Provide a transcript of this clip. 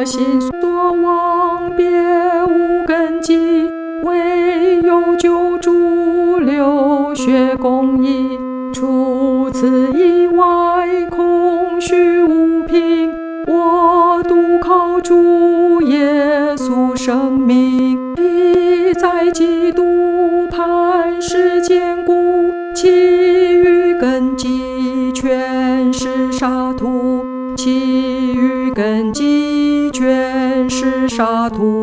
心所望，别无根基，唯有救主流血公义。除此以外，空虚无凭。我独靠主耶稣生命，必在基督磐石坚固，其余根基全是沙土，其余根基全是沙土。